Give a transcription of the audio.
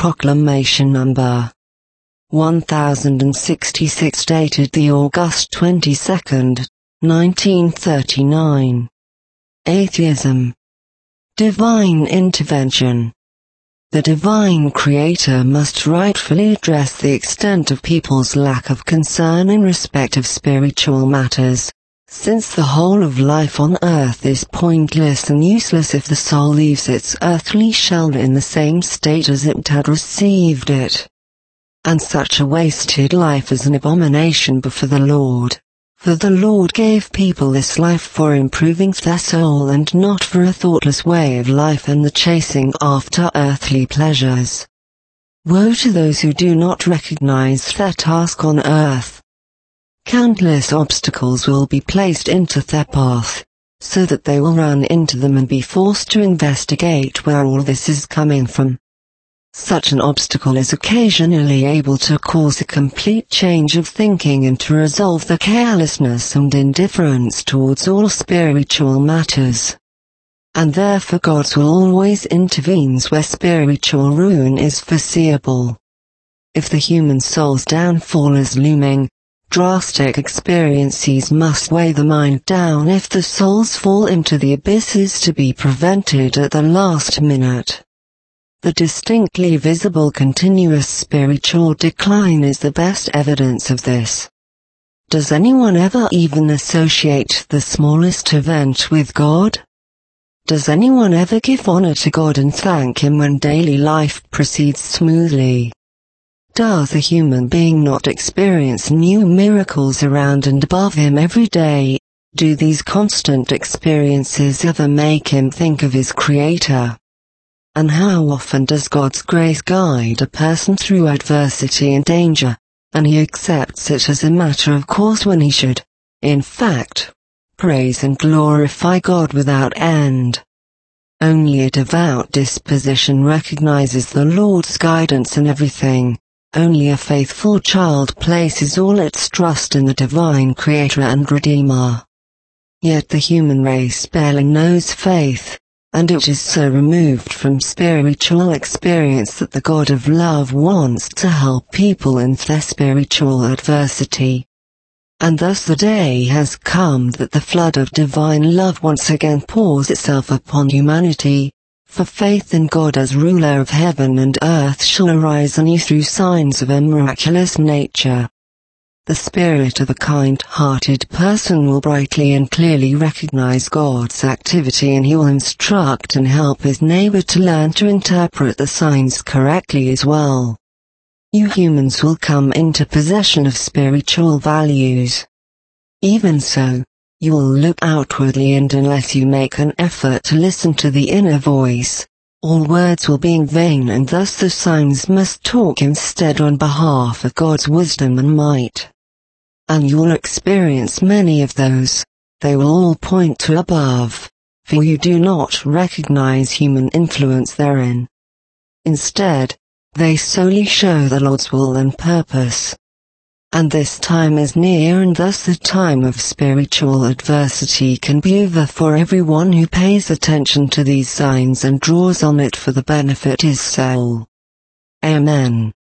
Proclamation Number 1066 dated the August 22nd, 1939. Atheism. Divine intervention. The divine creator must rightfully address the extent of people's lack of concern in respect of spiritual matters, since the whole of life on earth is pointless and useless if the soul leaves its earthly shell in the same state as it had received it. And such a wasted life is an abomination before the Lord. For the Lord gave people this life for improving their soul and not for a thoughtless way of life and the chasing after earthly pleasures. Woe to those who do not recognize their task on earth. Countless obstacles will be placed into their path, so that they will run into them and be forced to investigate where all this is coming from. Such an obstacle is occasionally able to cause a complete change of thinking and to resolve the carelessness and indifference towards all spiritual matters. And therefore God will always intervene where spiritual ruin is foreseeable. If the human soul's downfall is looming, drastic experiences must weigh the mind down if the soul's fall into the abyss is to be prevented at the last minute. The distinctly visible continuous spiritual decline is the best evidence of this. Does anyone ever even associate the smallest event with God? Does anyone ever give honor to God and thank Him when daily life proceeds smoothly? Does a human being not experience new miracles around and above him every day? Do these constant experiences ever make him think of his Creator? And how often does God's grace guide a person through adversity and danger, and he accepts it as a matter of course when he should, in fact, praise and glorify God without end? Only a devout disposition recognizes the Lord's guidance in everything. Only a faithful child places all its trust in the divine Creator and Redeemer. Yet the human race barely knows faith, and it is so removed from spiritual experience that the God of love wants to help people in their spiritual adversity. And thus the day has come that the flood of divine love once again pours itself upon humanity, for faith in God as ruler of heaven and earth shall arise anew through signs of a miraculous nature. The spirit of a kind-hearted person will brightly and clearly recognize God's activity, and he will instruct and help his neighbor to learn to interpret the signs correctly as well. You humans will come into possession of spiritual values. Even so, you will look outwardly, and unless you make an effort to listen to the inner voice, all words will be in vain, and thus the signs must talk instead on behalf of God's wisdom and might. And you will experience many of those. They will all point to above, for you do not recognize human influence therein. Instead, they solely show the Lord's will and purpose. And this time is near, and thus the time of spiritual adversity can be over for everyone who pays attention to these signs and draws on it for the benefit of his soul. Amen.